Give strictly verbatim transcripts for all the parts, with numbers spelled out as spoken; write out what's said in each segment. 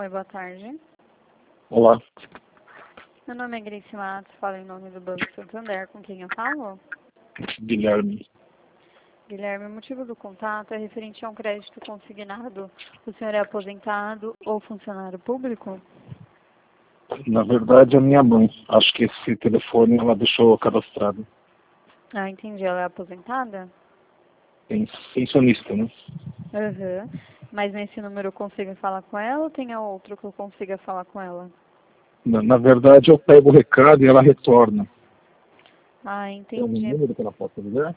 Oi, boa tarde. Olá. Meu nome é Grace Matos, falo em nome do Banco Santander. Com quem eu falo? Guilherme. Guilherme, o motivo do contato é referente a um crédito consignado. O senhor é aposentado ou funcionário público? Na verdade, a minha mãe. Acho que esse telefone ela deixou cadastrado. Ah, entendi. Ela é aposentada? Pensionista, né? Aham. Mas nesse número eu consigo falar com ela ou tem outro que eu consiga falar com ela? Na, na verdade, eu pego o recado e ela retorna. Ah, Tem algum entendi. número que ela possa ligar?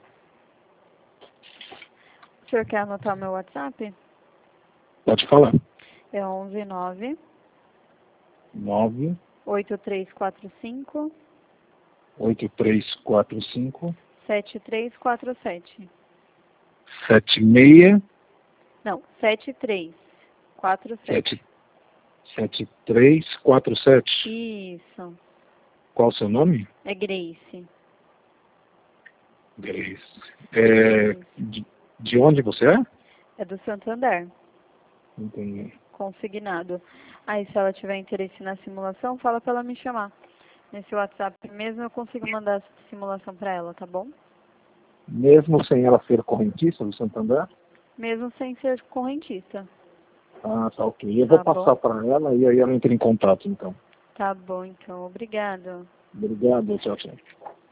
O senhor quer anotar meu WhatsApp? Pode falar. É onze nove nove oito três quatro cinco oito três quatro cinco sete três quatro sete. sete seis Não, sete três quatro sete. sete sete três quatro sete. Isso. Qual o seu nome? É Grace. Grace. É, Isso. de, de onde você é? É do Santander. Entendi. Consignado. Aí, se ela tiver interesse na simulação, fala pra ela me chamar. Nesse WhatsApp mesmo eu consigo mandar a simulação pra ela, tá bom? Mesmo sem ela ser correntista do Santander? Mesmo sem ser correntista. Ah, tá ok. Eu vou Tá passar bom? para ela e aí ela entra em contato, então. Tá bom, então. Obrigado. Obrigado, tchau, tchau.